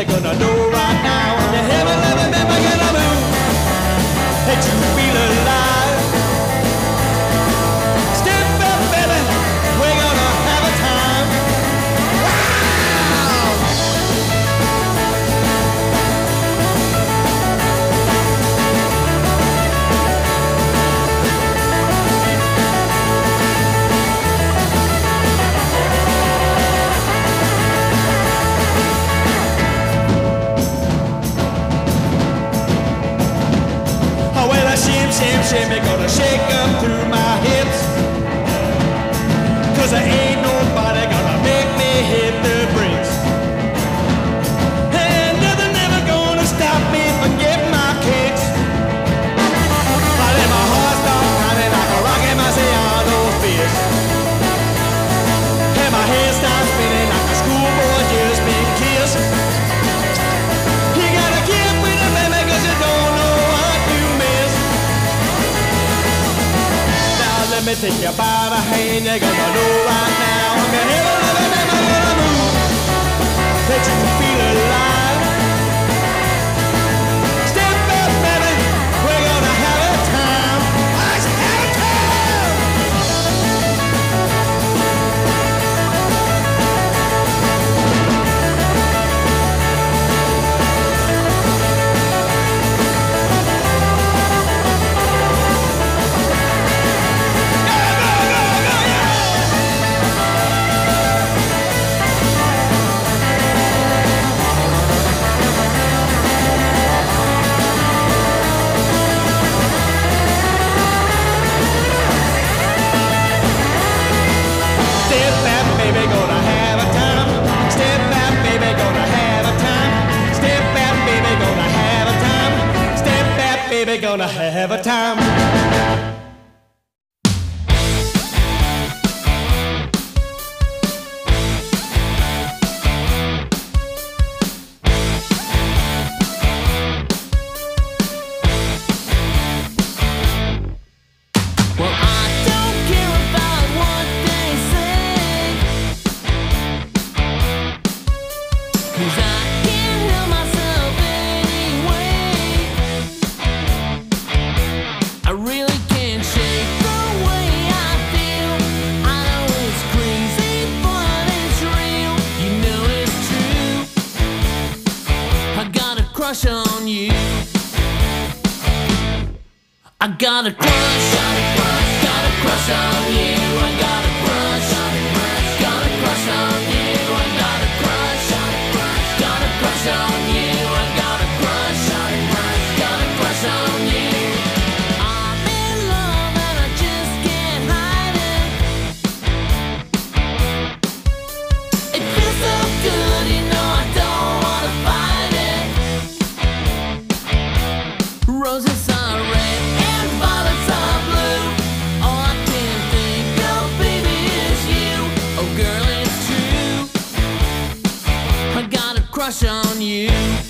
you're gonna know right now. You haven't never been gonna move that you feel alive. Step up, baby, we're gonna have a time. Shimmy, gonna shake them through my hips, 'cause there ain't nobody gonna make me hit the brakes. And nothing ever gonna stop me from getting my kicks. I let my heart start pounding like a rocket Marciano fist, and my head starts spinning like a schoolboy just been kissed. You gotta get with it, baby, 'cause you don't know what you miss. Let me take you by the hand, you're gonna know right now. I'm gonna never gonna move that you feel alive. Step up, baby, we're gonna have a time. Let's have a time. Gonna have a time. On you, I got a crush, got a crush on you. I got a crush, got a crush on you. I got a crush, got a crush on you. I got a crush, got a crush on you. I'm in love and I just can't hide it. It feels so good, you know I don't wanna fight it. Roses are red and violets are blue. All I can think of, baby, is you. Oh, girl, it's true. I got a crush on you.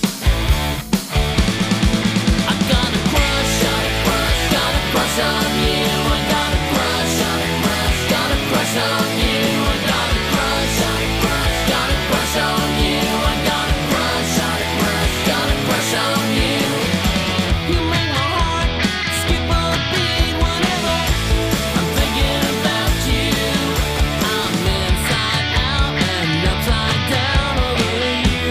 I got a crush, got a crush on you. I got a crush, got a crush on you. I got a crush, got a crush on you. I got a crush, got a crush on you. You make my heart skip a beat whenever I'm thinking about you. I'm inside out and upside down over you.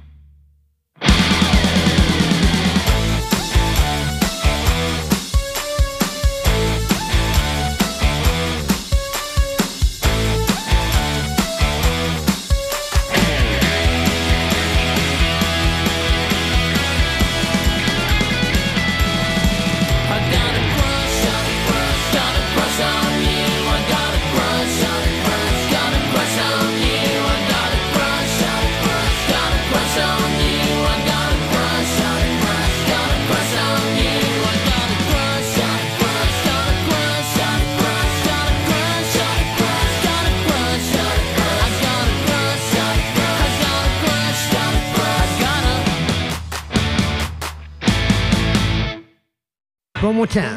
I got a crush, got a crush on you. I got a crush, got a crush on you. I got a crush, got a crush on you. I got a crush, got a crush on you. I got a crush, got a crush, got a crush, got a crush, got a crush, got a crush, got a crush. I got a crush, I got a crush, got a crush, got a. One more time.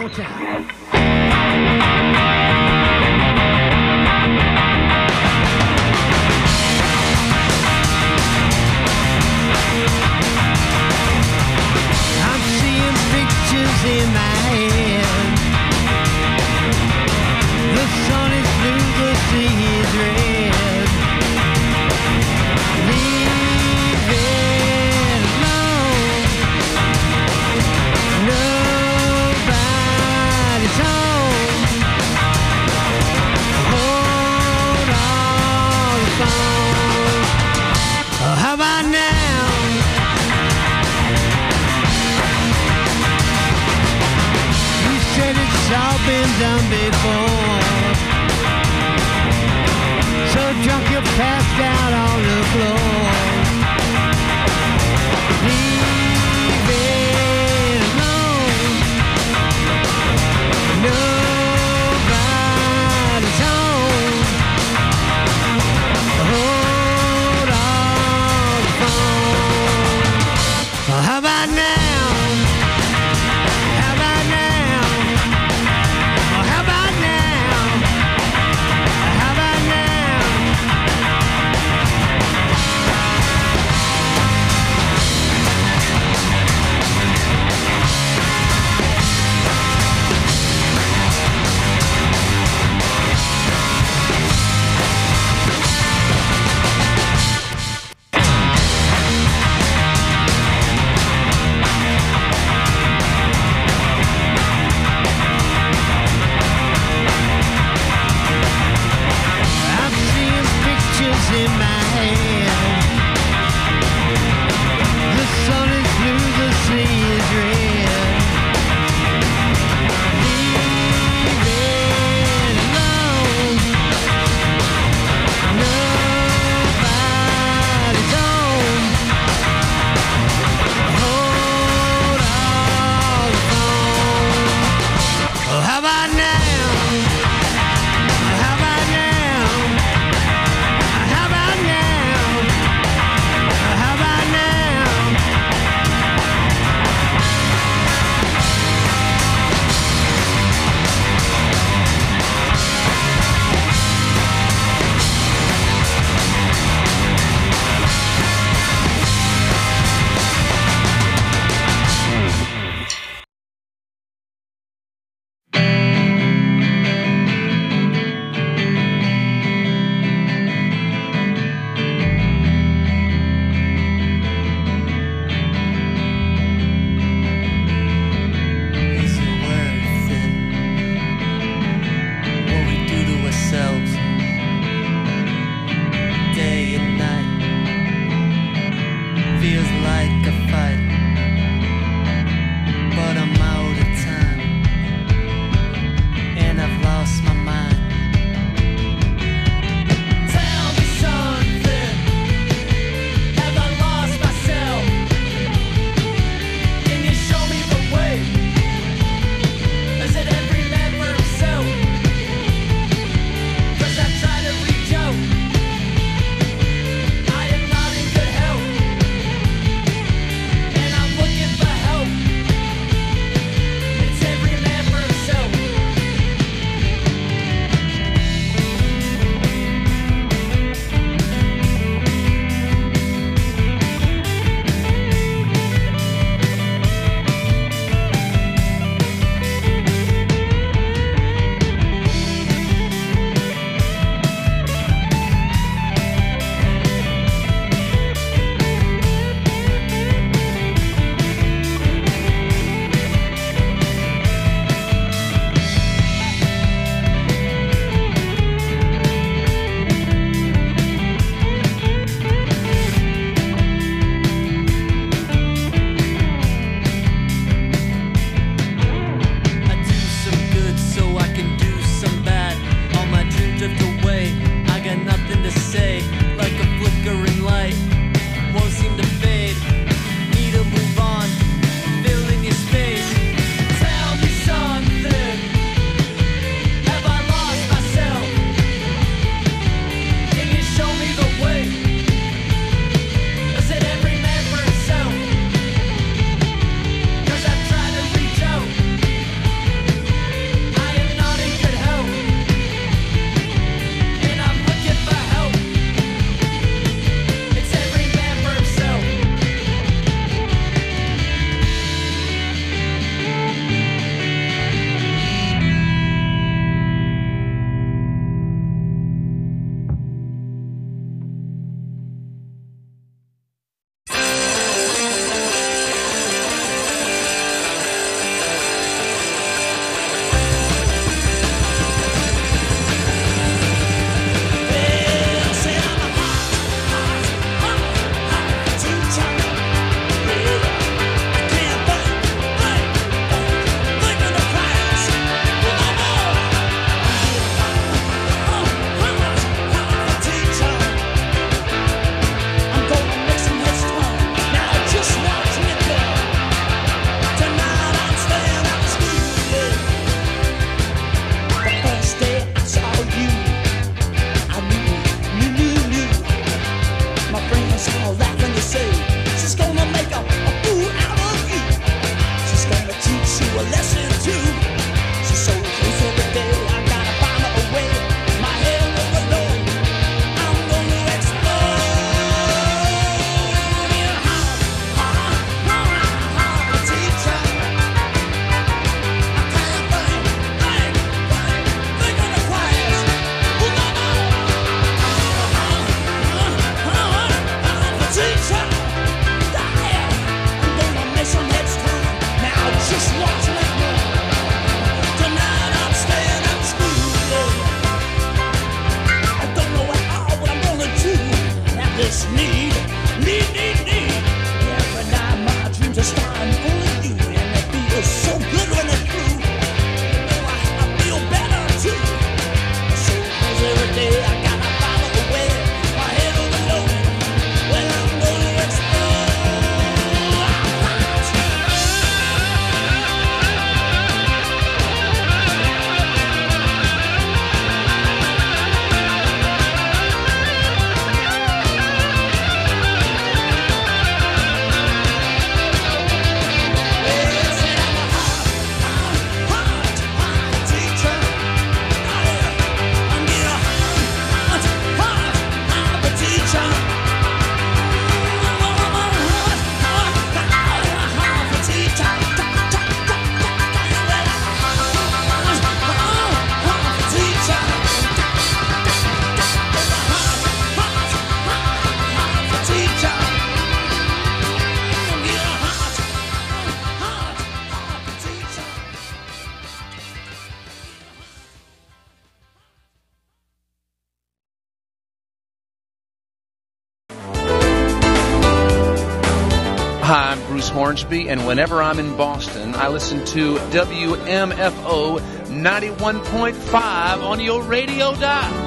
out on the floor. Leave it alone. Nobody's home. Hold on the phone. How about now? How about now? How about now? How about now? I'm seeing pictures in my head. The sun is blue, the sea is red. Leave it alone. Nobody's home. Hold on the phone. Oh, how about now? How about now? How about now? James Hornsby, and whenever I'm in Boston, I listen to WMFO 91.5 on your radio dial.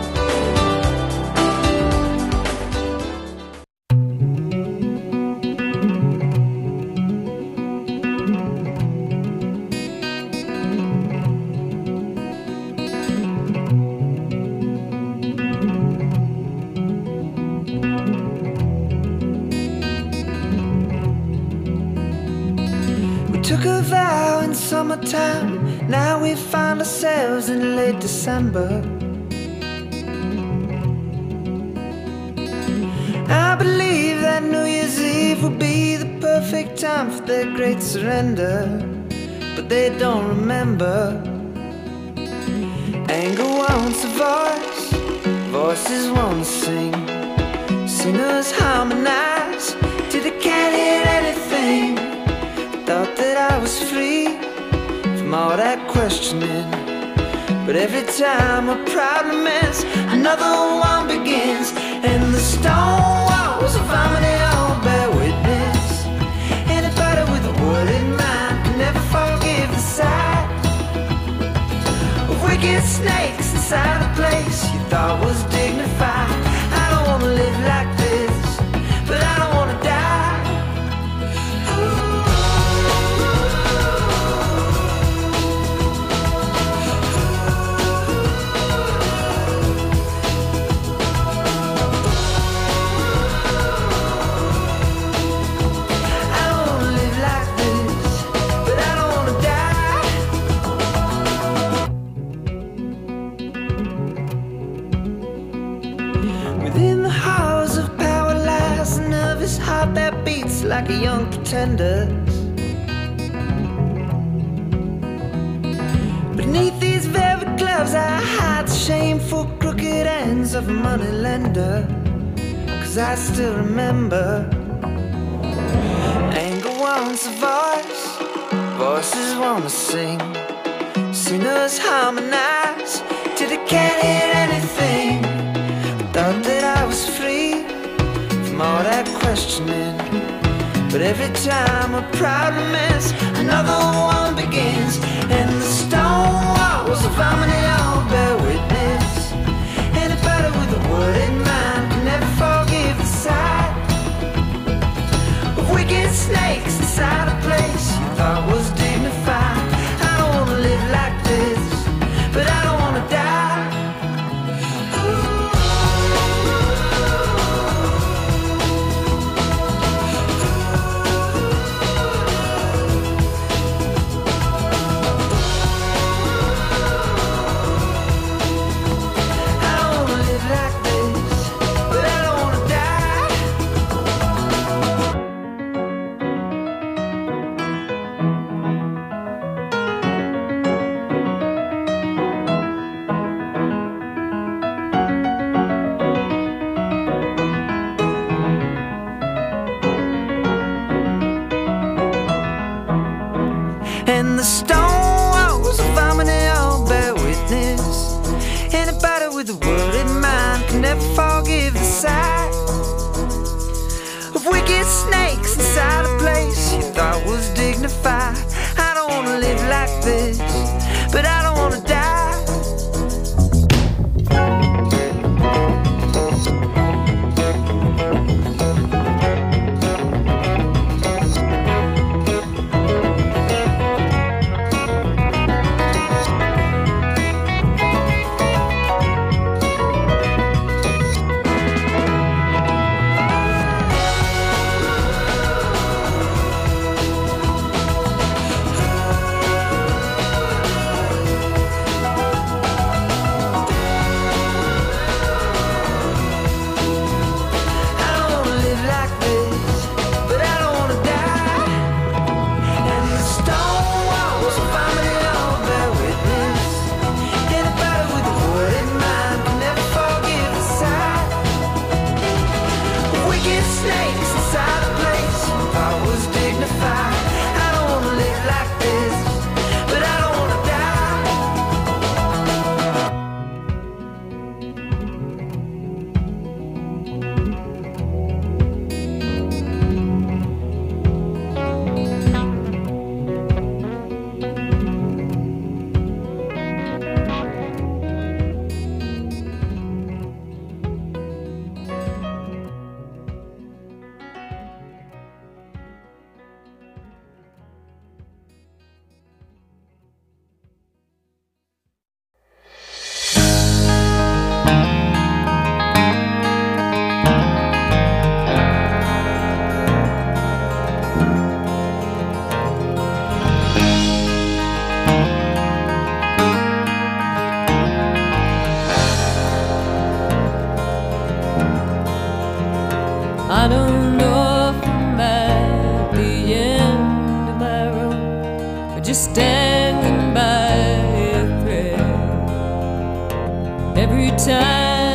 Took a vow in summertime, now we find ourselves in late December. I believe that New Year's Eve will be the perfect time for their great surrender, but they don't remember. Anger wants a voice, voices want to sing. Singers harmonize till they can't hear anything. Thought that I was free from all that questioning, but every time a problem ends, another one begins. And the stone walls of harmony all bear witness. Anybody with a word in mind can never forgive the sight of wicked snakes inside a place you thought was dignified. I don't wanna live like this, but I don't wanna die. That beats like a young pretender. Beneath these velvet gloves I hide the shameful crooked ends of a money lender. Cause I still remember. Anger wants a voice, voices wanna sing. Singers harmonize till they can't hear anything. Thought that I was free from all that questioning, but every time a problem ends, another one begins. And the stone walls of harmony all bear witness. Anybody with a word in mind can never forgive the sight of wicked snakes inside a place you thought was dignified. I don't wanna live like this, but I don't wanna die. And the stone walls of harmony all bear witness. Anybody with a word in mind can never forgive the sight of wicked snakes inside a place you thought was dignified. I don't wanna live like this, but I don't wanna die.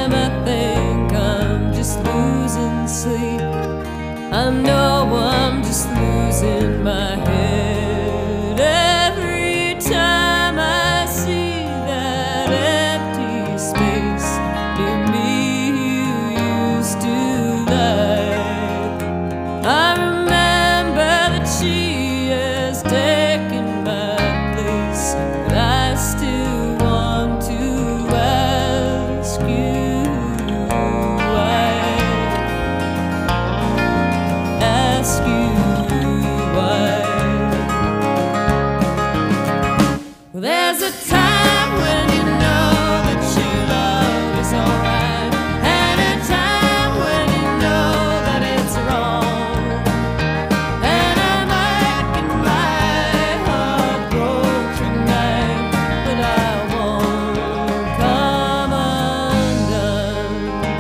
time I think I'm just losing sleep, I know I'm just losing my head. Every time I see that empty space near me you used to like, I remember that she has taken my place, but I still want to ask you why. Ask you why. Well, there's a time when you know that your love is alright, and a time when you know that it's wrong. And I'm making my heart broke tonight, but I won't come undone.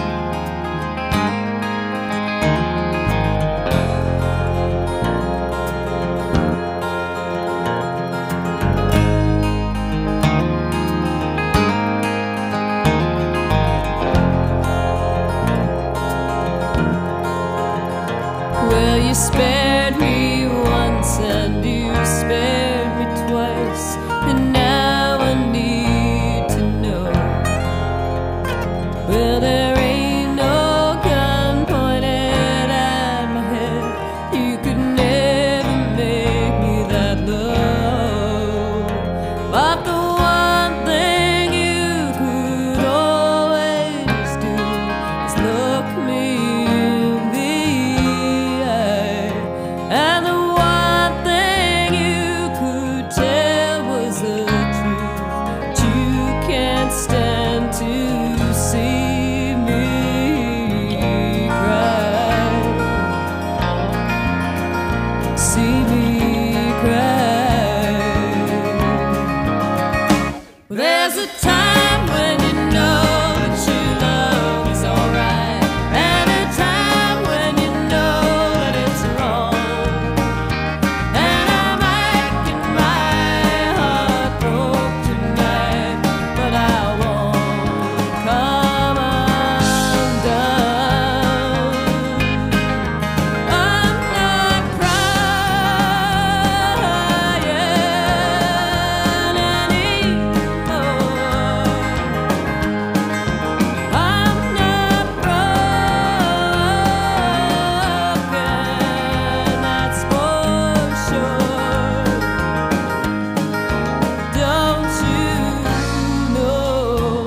Well, you spared me once and you spared me twice, and now I need to know. Well, there ain't no gun pointed at my head, you could never make me that low. But the one thing you could always do is look me in the eye, and the one thing you could tell was the truth, but you can't stand to see me cry, see me cry. There's a time when you know that your love is alright, and a time when you know that it's wrong. And I'm making my heart broke tonight, but I won't come undone. I'm not crying anymore. I'm not broken, that's for sure. Don't you know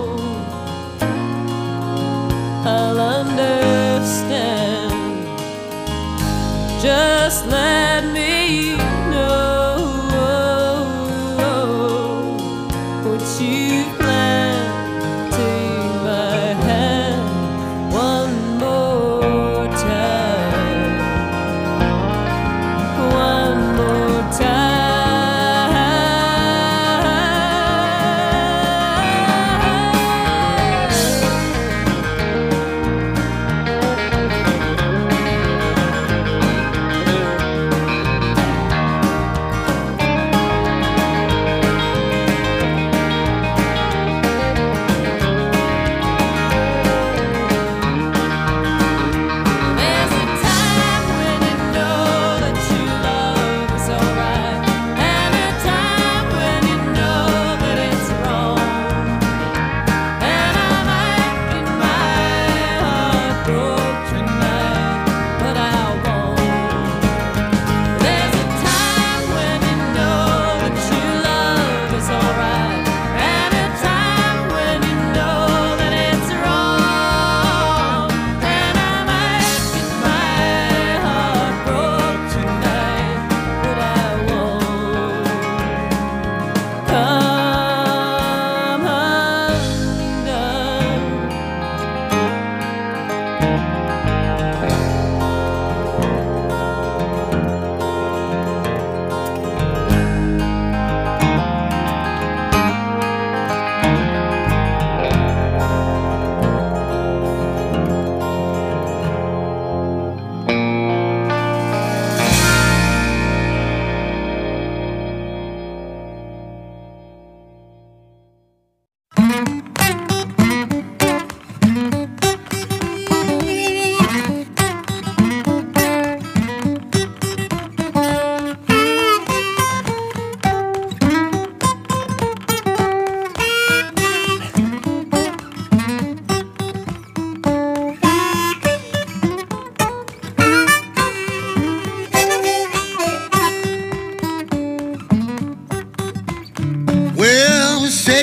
I'll understand? Just let me know what you plan. Take my hand one more time, one more time.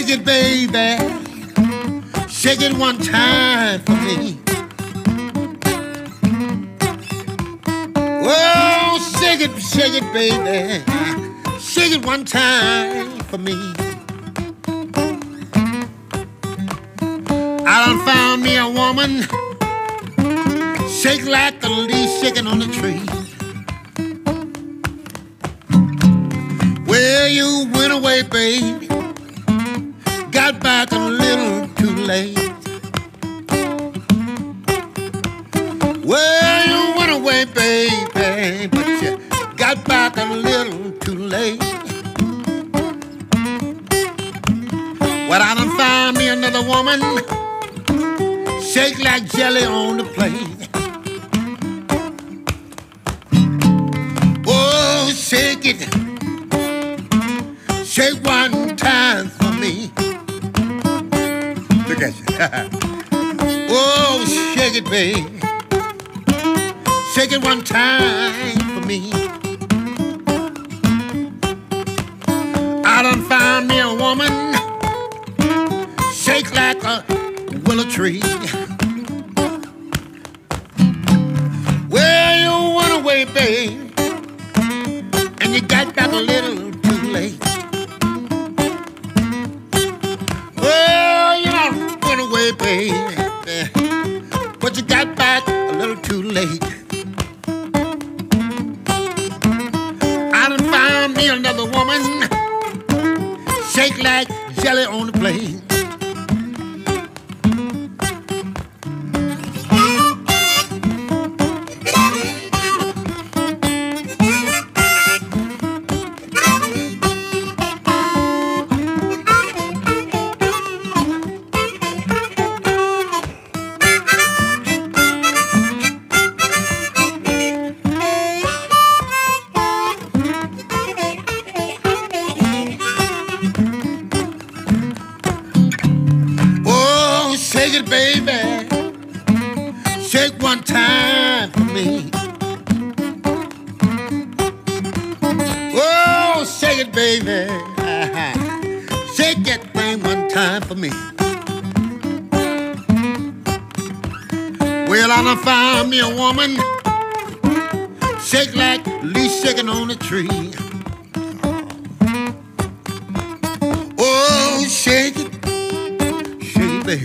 Shake it, baby. Shake it one time for me. Oh, shake it, baby. Shake it one time for me. I done found me a woman, shake like a leaf shaking on a tree. Well, you went away, baby, got back a little too late. Well, you went away, baby, but you got back a little too late. Well, I done found me another woman, shake like jelly on the plate. Oh, shake it. Shake one time for me. Look at you. Oh, shake it, baby. Shake it one time for me. I done found me a woman, shake like a willow tree. Well, you went away, babe, and you got back a little too late. Well, you done went away, baby, but you got back a little too late. I done found me another woman, shake like jelly on the plate. Shake it, baby. Shake one time for me. Oh, shake it, baby. Shake that thing one time for me. Well, I done found me a woman, shake like leaf shaking on a tree. Oh, shake it, baby.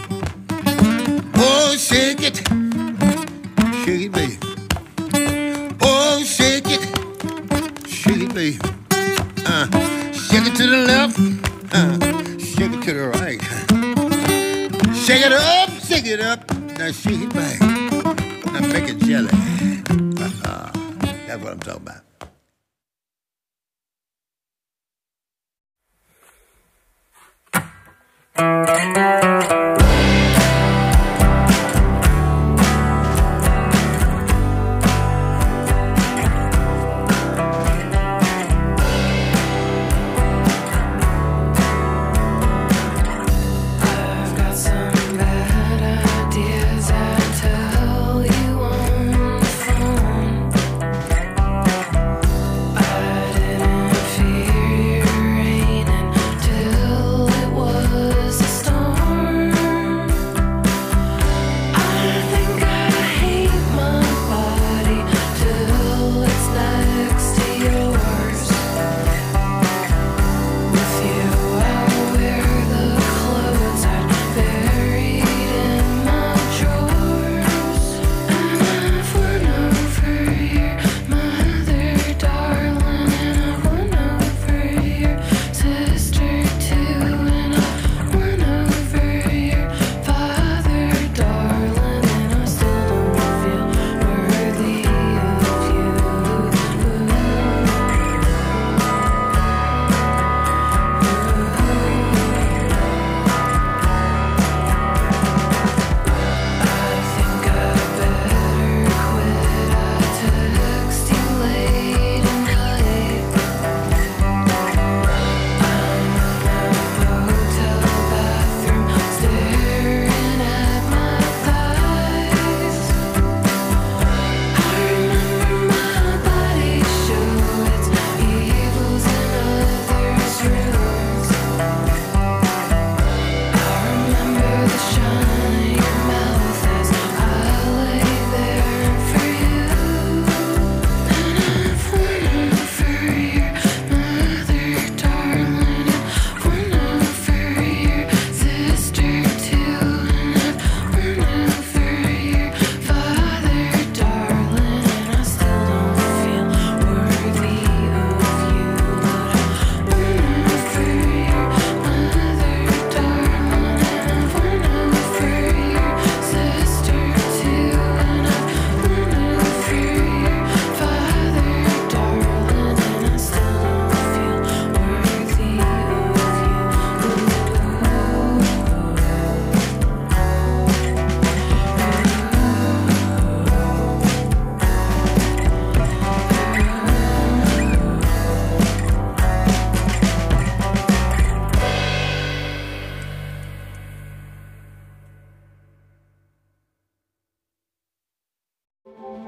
Oh, shake it, baby. Oh, shake it, baby. Shake it to the left, shake it to the right. Shake it up, now shake it back. Now make it jelly. That's what I'm talking about. Fear raining till it was a storm.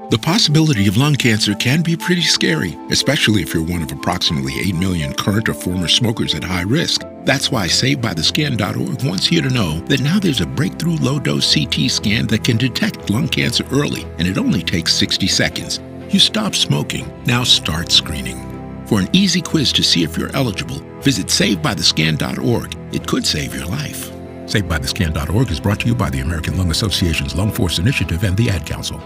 The possibility of lung cancer can be pretty scary, especially if you're one of approximately 8 million current or former smokers at high risk. That's why SaveByTheScan.org wants you to know that now there's a breakthrough low-dose CT scan that can detect lung cancer early, and it only takes 60 seconds. You stop smoking, now start screening. For an easy quiz to see if you're eligible, visit SaveByTheScan.org. It could save your life. SaveByTheScan.org is brought to you by the American Lung Association's Lung Force Initiative and the Ad Council.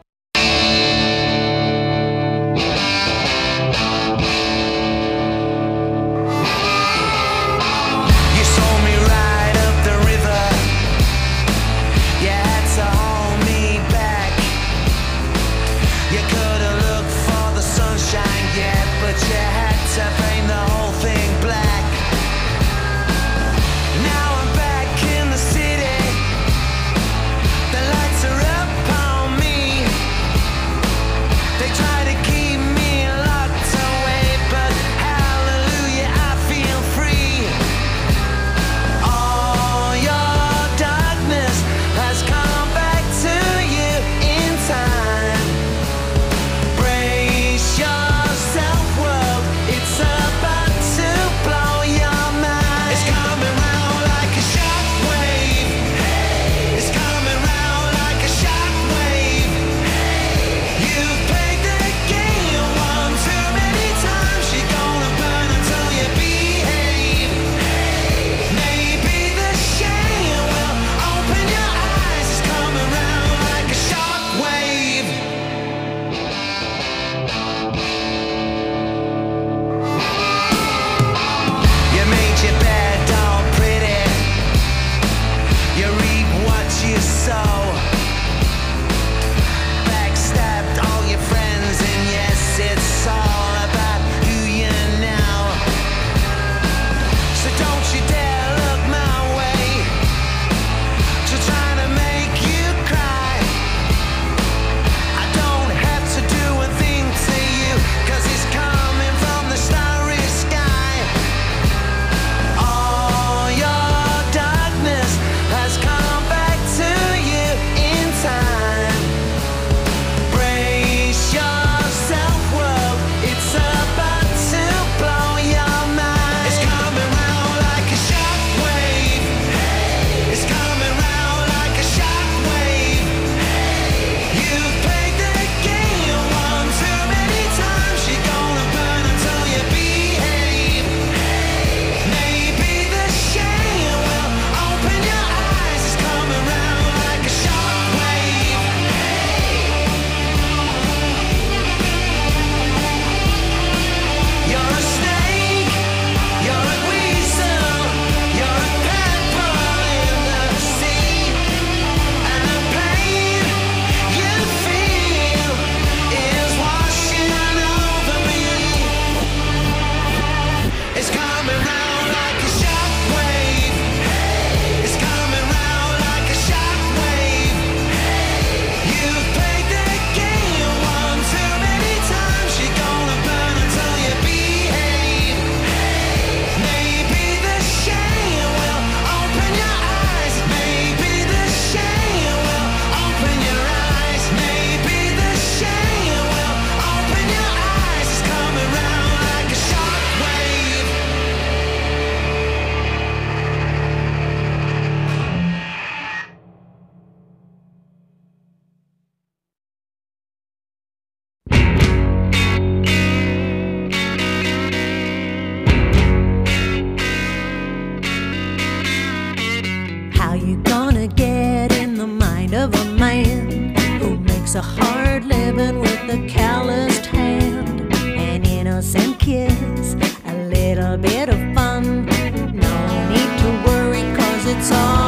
a hard living with a calloused hand, an innocent kiss, a little bit of fun. No need to worry, 'cause it's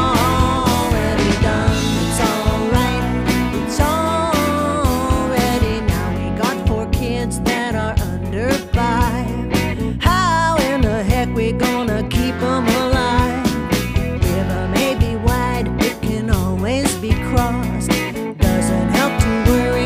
already done. It's alright, it's already now. We got 4 kids that are under 5. How in the heck we gonna keep them alive? River may be wide, it can always be crossed. Doesn't help to worry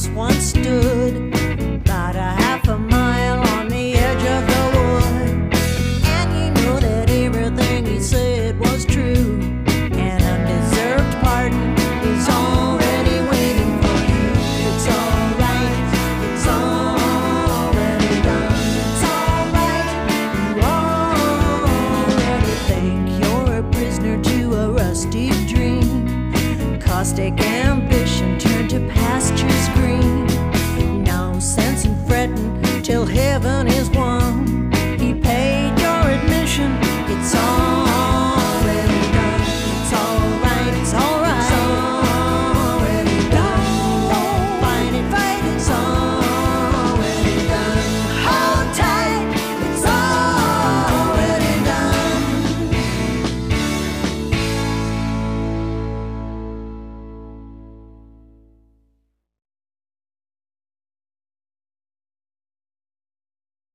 house once stood about a half a mile on the edge of the wood. And you know that everything he said was true. An undeserved pardon is already waiting for you. It's alright, it's already done. It's alright, you already think you're a prisoner to a rusty dream. Caustic ambition turned to pastures green. No sense in fretting till heaven is won. He paid your admission, it's already done. It's alright, it's alright, it's already done. Don't fight it, it's already done. Hold tight, it's already done.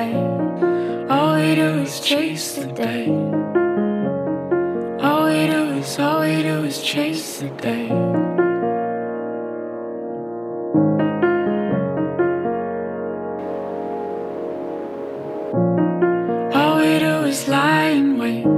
day. All we do is chase the day. All we do is chase the day. All we do is lie in wait.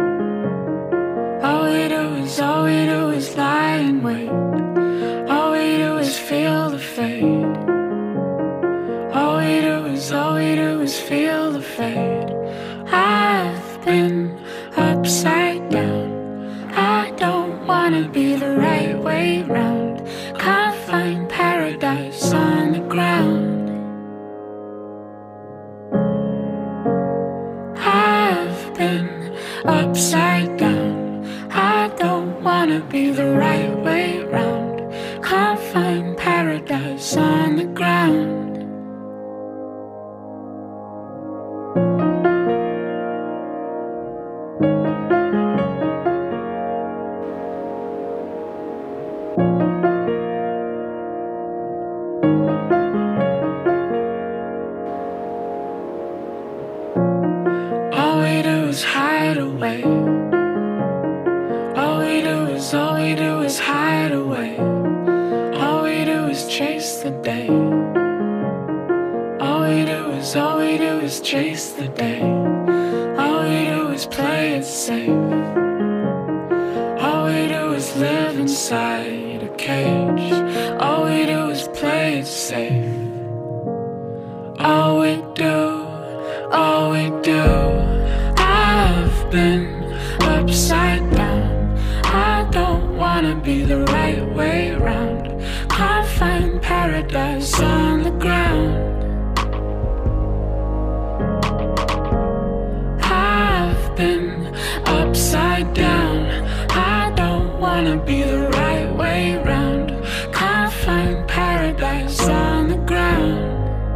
All we do is lie in wait. All we do is feel the fade. All we do is feel the fade. I've been upside down. I don't wanna be the right way round. Can't find paradise on the ground. I've been upside down. I don't wanna be the right way round. Can't find paradise on the ground. All we do is hide away. All we do is hide away. All we do is chase the day. All we do is chase the day. All we do is play it safe. All we do is live inside a cage. All we do is play it safe. All we do, I've been upside down. I don't wanna be the right way round. Can't find paradise on the ground. I've been upside down. I don't wanna be the right way round. Can't find paradise on the ground.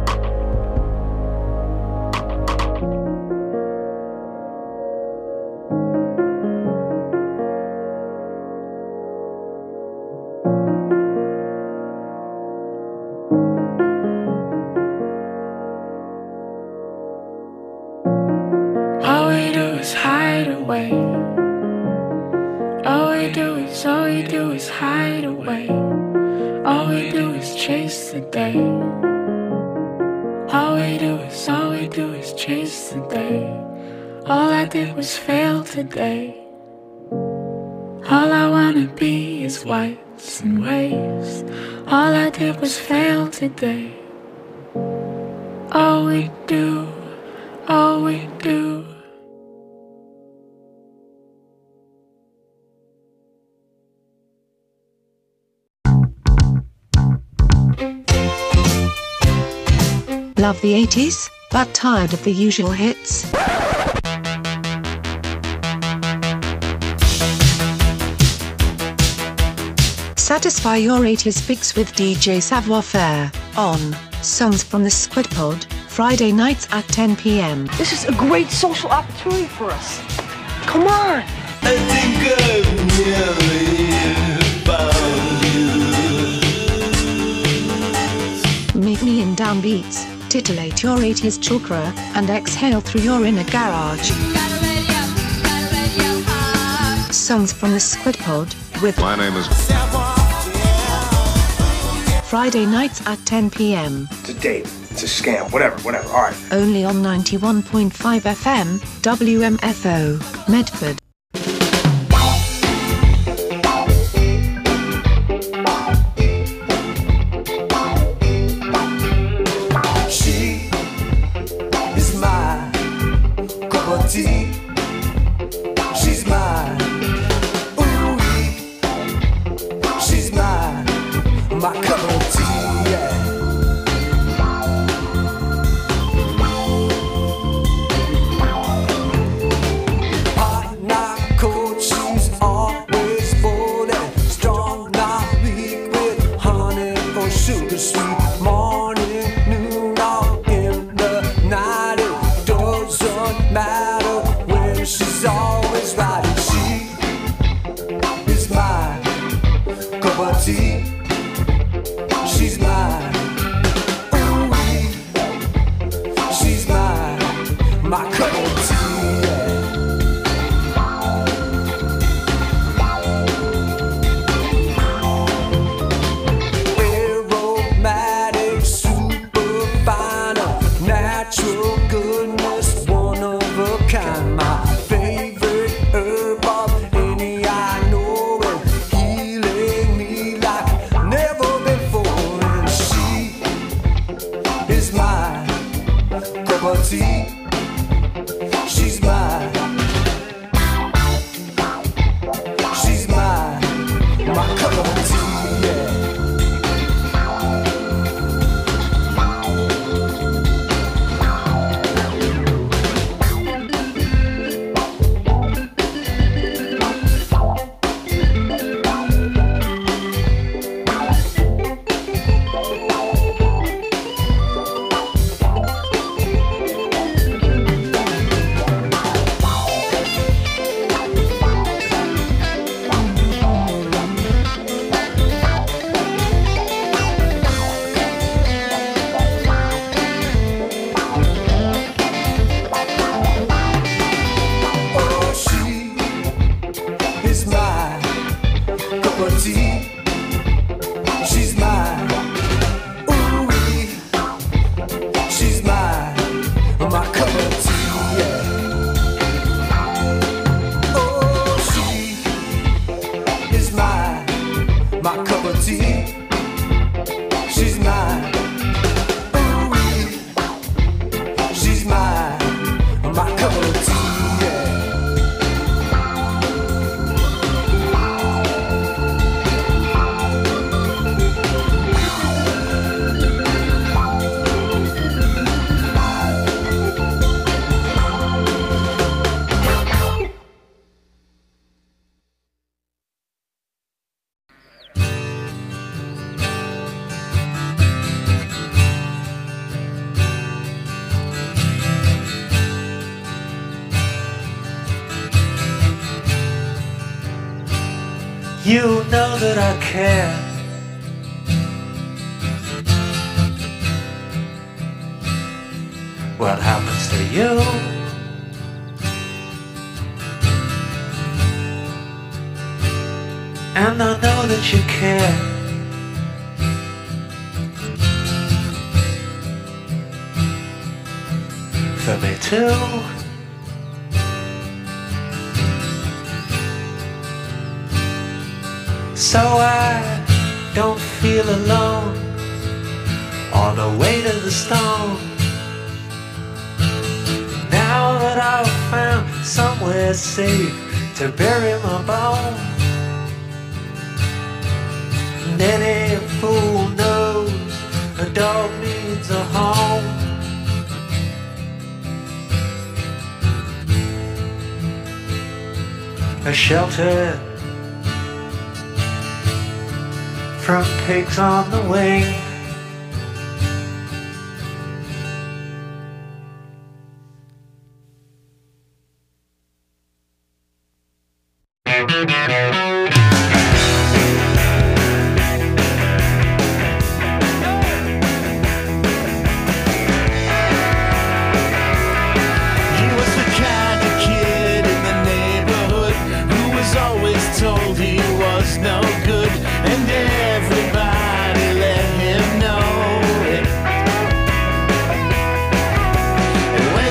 All we do is hide away. All we do is hide away. All we do is chase the day. All we do is chase the day. All I did was fail today. All I wanna be is whites and waves. All I did was fail today. All we do. Love the 80s, but tired of the usual hits? Satisfy your 80s fix with DJ Savoir Faire on Songs from the Squid Pod, Friday nights at 10 p.m. This is a great social opportunity for us. Come on! I think I've nearly found you. Meet me in downbeats, titillate your 80s chakra, and exhale through your inner garage. Songs from the Squid Pod with My name is Friday nights at 10 p.m. It's a date. It's a scam. Whatever. All right. Only on 91.5 FM, WMFO, Medford. She is my cup of tea. She's my she's my cup of tea. Yeah. Hot, not cold, she's always bold and strong, not weak, with honey or sugar sweet. Morning, noon, or in the night, it doesn't matter when my cup of tea. Aromatic, super fine, natural goodness, one of a kind. My favorite herb of any I know, and healing me like never before. And she is my cup of tea. She's mine. She's mine. My cup of tea. Yeah. She's mine, ooh-wee. She's mine, my cup of tea, yeah. Oh, she is mine, my cup of tea. She's mine, ooh-wee. She's mine, my cup of tea, yeah. You know that I care. What happens to you? And I know that you care. For me too. So I don't feel alone on the way to the stone. Now that I've found somewhere safe to bury my bones. And any fool knows a dog needs a home. A shelter from pigs on the wing.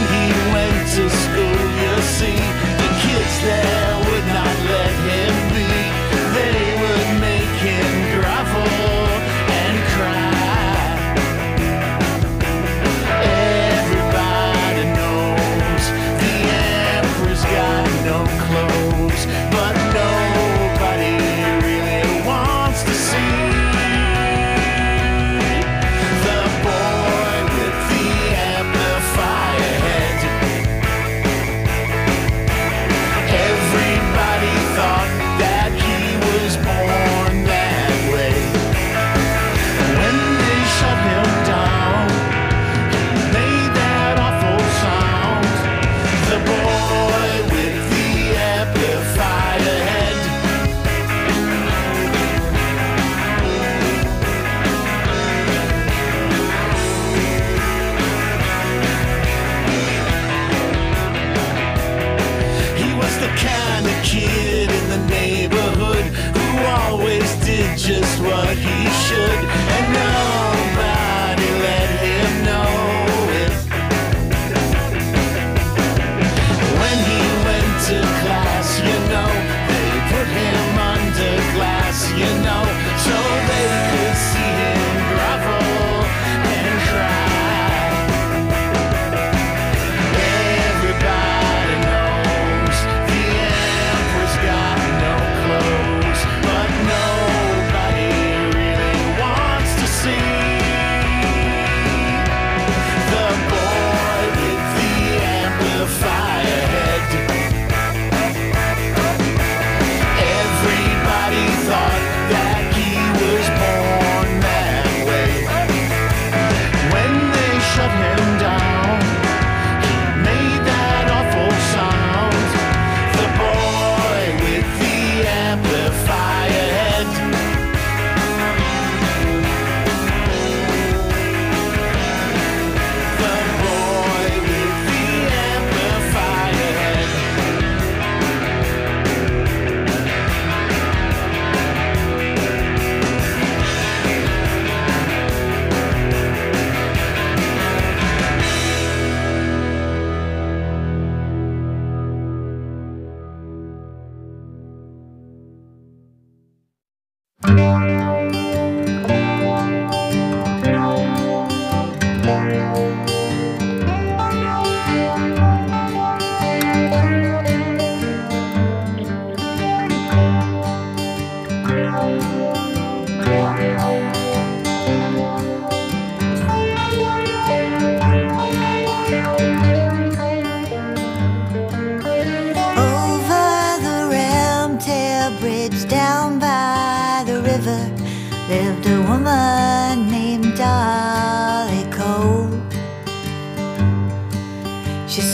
There would not let him be.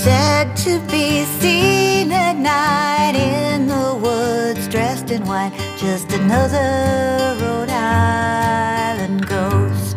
Said to be seen at night in the woods, dressed in white, just another Rhode Island ghost.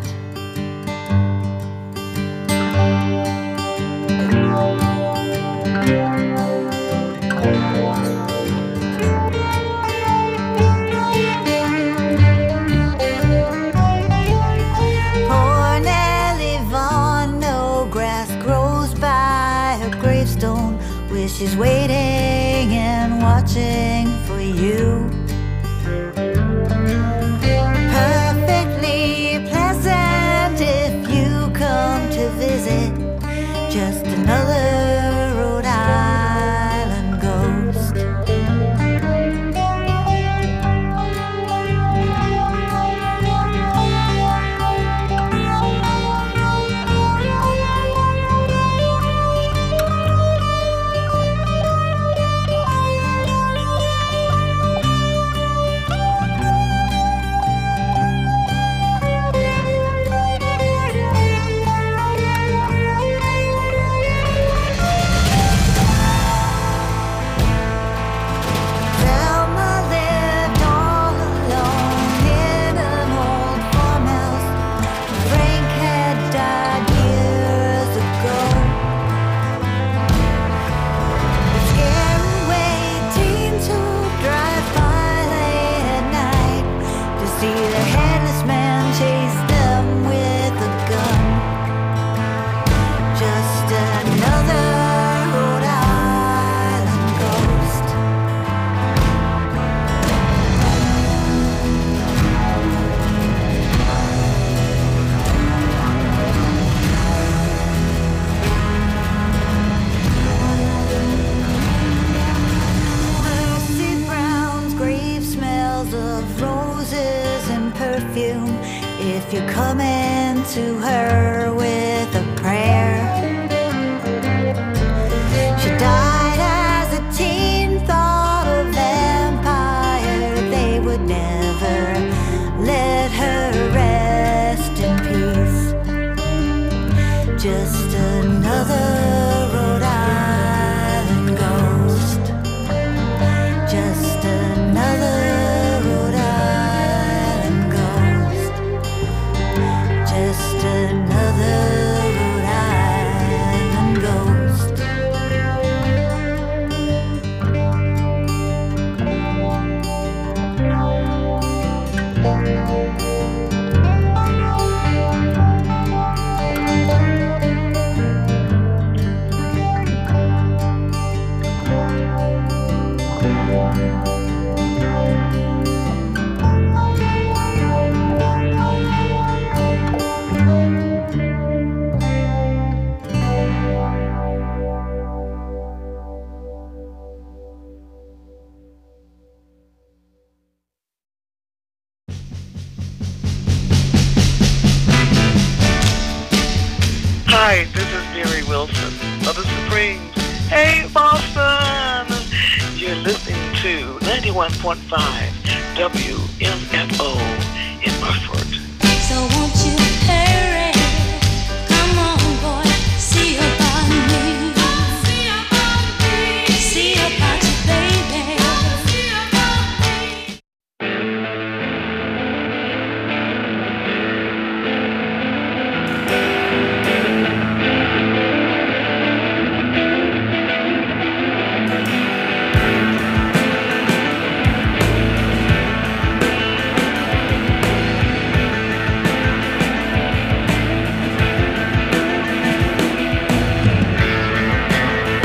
Poor Nellie Vaughan, no grass grows by her gravestone. She's waiting and watching for you. Perfectly pleasant if you come to visit. Just another Rhode Island ghost. If you're coming to her with a prayer. She died as a teen, thought a vampire. They would never let her rest in peace. Just another Rhode Island ghost. Just another Rhode Island ghost. Just another Rhode Island ghost. Hi, this is Mary Wilson of the Supremes. Hey, Boston! You're listening to 91.5 WMFO in Burford. So